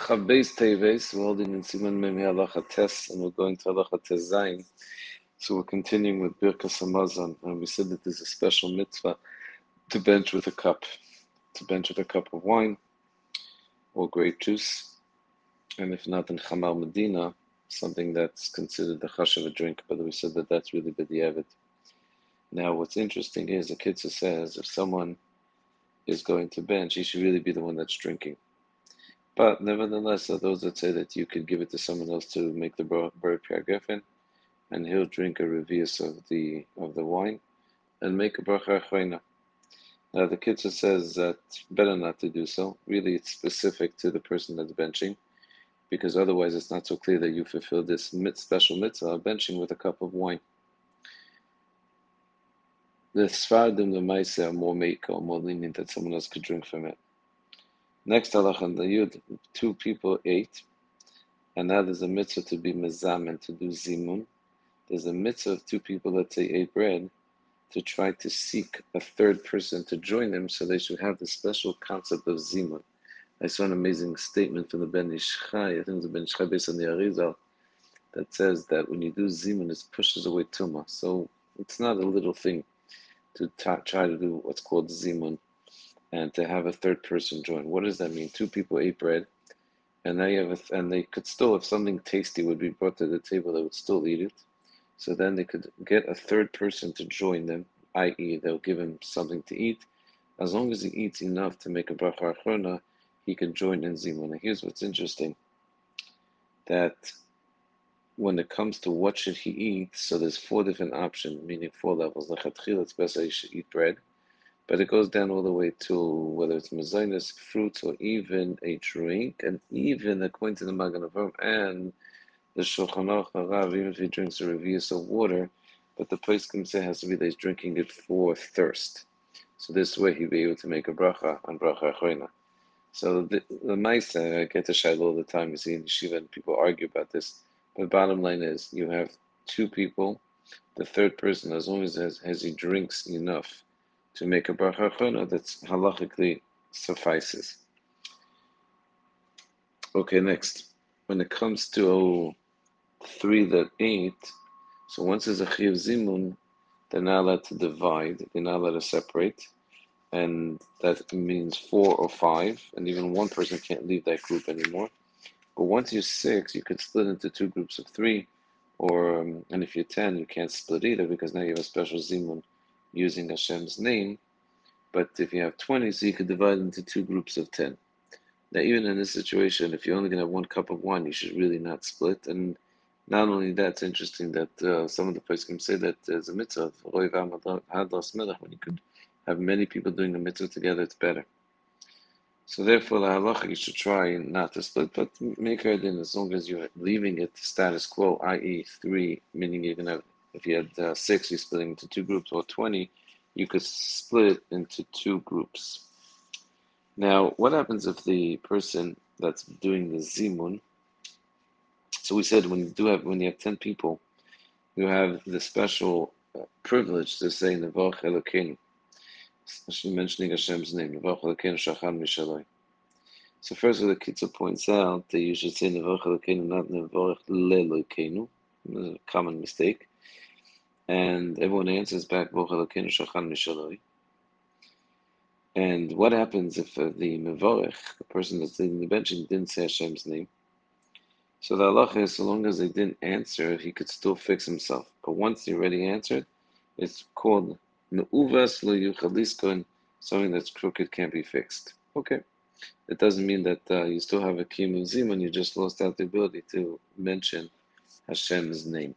Chavbeis Teves, we're holding in Siman Mem Halacha Tes, and we're going to Halacha Tes Zayin. So we're continuing with Birkas Hamazon, and we said that there's a special mitzvah to bench with a cup, of wine or grape juice, and if not, in Chamar Medina, something that's considered the chash of a drink, but we said that that's really b'diavad. Now, what's interesting is the Kitzur says if someone is going to bench, he should really be the one that's drinking. But nevertheless, there are those that say that you could give it to someone else to make the bar gefen, and he'll drink a revius of the wine and make a bracha achreina. Now the Kitzur says that better not to do so. Really, it's specific to the person that's benching, because otherwise it's not so clear that you fulfill this special mitzvah of benching with a cup of wine. The Sfardim, the Maise, are more lenient that someone else could drink from it. Next halacha in the Yud, two people ate, and now there's a mitzvah to be mezam and to do zimun. There's a mitzvah of two people that say ate bread to try to seek a third person to join them, so they should have the special concept of zimun. I saw an amazing statement from the Ben Ish Chai, I think it was the Ben Ish Chai based on the Arizal, that says that when you do zimun, it pushes away tumah. So it's not a little thing to try to do what's called zimun and to have a third person join. What does that mean? Two people ate bread, and now you have and they could still, if something tasty would be brought to the table, they would still eat it. So then they could get a third person to join them, i.e., they'll give him something to eat. As long as he eats enough to make a bracha achrona, he can join in zimun. Now here's what's interesting, that when it comes to what should he eat, so there's four different options, meaning four levels. Lechatchila, it's best that he should eat bread, but it goes down all the way to whether it's mezainis, fruits, or even a drink, and even according to the Magen Avraham and the Shulchan Aruch Harav, even if he drinks a revius of water, but the place can say has to be that he's drinking it for thirst. So this way he'll be able to make a bracha on bracha achreina. So the Maisa, I get to Shiloh all the time, you see in Yeshiva, and people argue about this. But bottom line is, you have two people, the third person, as long as he drinks enough to make a bracha achreina, that's halachically suffices. Okay, next. When it comes to three that ate, so once there's a chiyuv zimun, they're not allowed to divide, they're not allowed to separate, and that means 4 or 5, and even one person can't leave that group anymore. But once you're 6, you could split into 2 groups of 3, or and if you're 10, you can't split either, because now you have a special zimun using Hashem's name. But if you have 20, so you could divide into 2 groups of 10. Now, even in this situation, if you're only going to have 1 cup of wine, you should really not split. And not only that, it's interesting that some of the poskim say that there's a mitzvah of Roiv Hadlas Melech, when you could have many people doing a mitzvah together, it's better. So therefore, the halacha, you should try not to split, but make it in as long as you're leaving it status quo, i.e. 3, meaning you're going to have, if you had 6, you're splitting into 2 groups, or 20, you could split into 2 groups. Now, what happens if the person that's doing the zimun, so we said when you have 10 people, you have the special privilege to say Nevarch Elokeinu, mentioning Hashem's name, Nevarch Elokeinu Shachan Mishaloi. So first, what the Kitzur points out that you should say Nevarch Elokeinu, not Nevarch Lelokeinu, a common mistake. And everyone answers back Nevarch Elokeinu Shachan Mishaloi. And what happens if the Mevorech, the person that's leading the benching, didn't say Hashem's name? So the halacha is, so long as they didn't answer, he could still fix himself. But once he already answered, it's called Me'uvas lo yuchalisko, something that's crooked can't be fixed. Okay. It doesn't mean that you still have a kiyum zimun, you just lost out the ability to mention Hashem's name.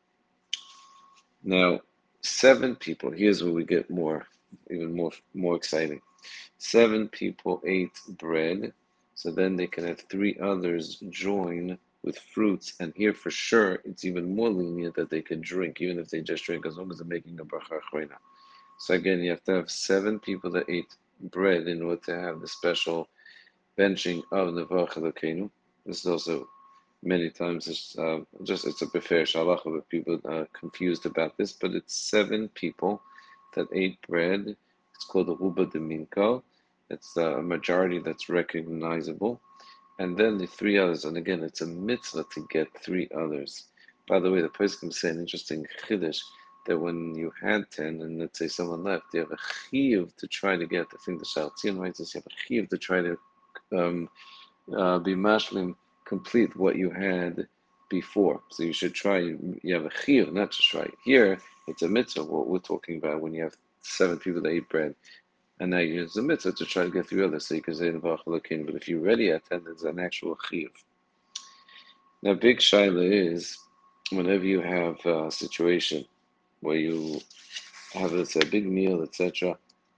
Now, 7 people, here's where we get even more exciting. 7 people ate bread, so then they can have 3 others join with fruits, and here for sure it's even more lenient that they can drink, even if they just drink, as long as they're making a bracha achreina. So again, you have to have 7 people that ate bread in order to have the special benching of Nevarch Elokeinu. This is also many times it's a befer shalacha, but people are confused about this, but it's 7 people that ate bread. It's called a ruba de minko. It's a majority that's recognizable, and then the three others. And again, it's a mitzvah to get three others. By the way, the poskim say an interesting chiddush that when you had 10 and let's say someone left, you have a chiyuv to try to get. I think the Shaltzion writes this, you have a chiyuv to try to be mashlim, complete what you had before. So you should try, you have a chiyuv, not just try. Here, it's a mitzvah, what we're talking about when you have 7 people that eat bread. And now you use the mitzvah to try to get three others, so you can say the Baruch Elokeinu. But if you're ready at 10, it's an actual chiyuv. Now, big shaila is whenever you have a situation where you have, let's say, a big meal, etc.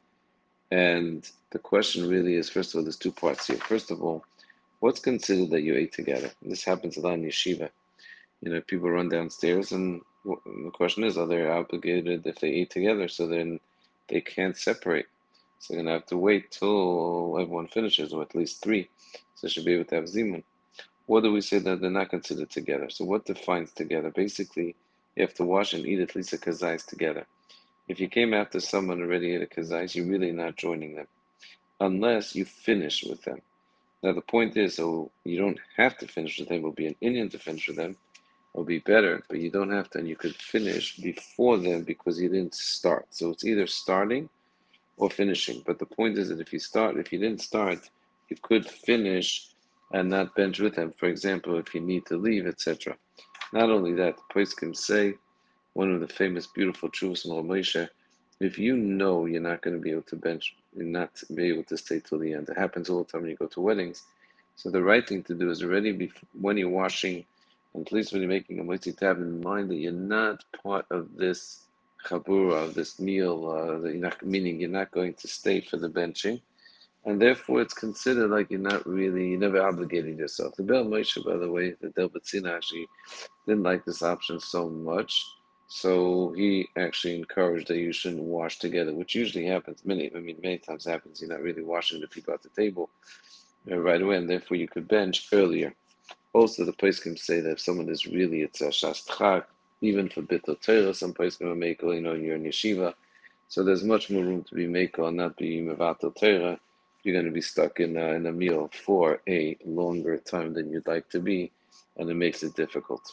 And the question really is, first of all, there's 2 parts here. First of all, what's considered that you ate together? This happens a lot in yeshiva. People run downstairs, and the question is, are they obligated if they ate together? So then they can't separate. So they're going to have to wait till everyone finishes, or at least 3. So they should be able to have zimun. What do we say that they're not considered together? So what defines together? Basically, you have to wash and eat at least a kazais together. If you came after someone already ate a kazais, you're really not joining them, unless you finish with them. Now the point is, so you don't have to finish with them. It will be an Indian to finish with them. It'll be better, but you don't have to, and you could finish before them because you didn't start. So it's either starting or finishing. But the point is that if you didn't start, you could finish and not bench with them. For example, if you need to leave, etc. Not only that, the poskim say, one of the famous beautiful truths in Moshe, if you know you're not going to be able to bench, you're not be able to stay till the end. It happens all the time when you go to weddings. So the right thing to do is already when you're washing, and at least when you're making a moitzi, to have in mind that you're not part of this chabura, of this meal, meaning you're not going to stay for the benching, and therefore it's considered like you never obligated yourself. The Bel Moshe, by the way, the Del Betzina actually didn't like this option so much, so he actually encouraged that you shouldn't wash together, which usually happens, many times happens, you're not really washing the people at the table right away, and therefore you could bench earlier. Also, the poskim say that if someone is really, it's a shastchak, even for bittul Torah, some poskim are makel, you're in yeshiva, so there's much more room to be makel and not be mevatel Torah. You're going to be stuck in a meal for a longer time than you'd like to be, and it makes it difficult.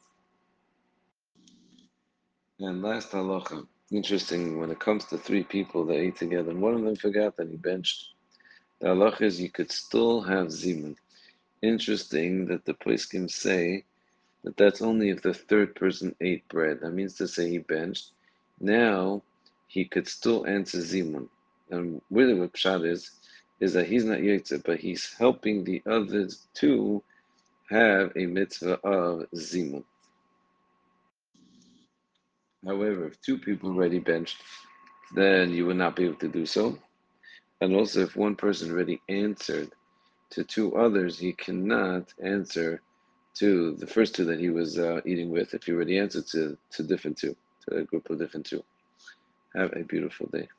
And last halacha, interesting, when it comes to 3 people that ate together, and one of them forgot that he benched, the halacha is you could still have zimun. Interesting that the poskim say that that's only if the 3rd person ate bread. That means to say he benched. Now he could still answer zimun. And really what pshat is that he's not yotze, but he's helping the others to have a mitzvah of zimun. However, if 2 people already benched, then you will not be able to do so. And also, if one person already answered to 2 others, he cannot answer to the first 2 that he was eating with if he already answered to different 2, to a group of different 2. Have a beautiful day.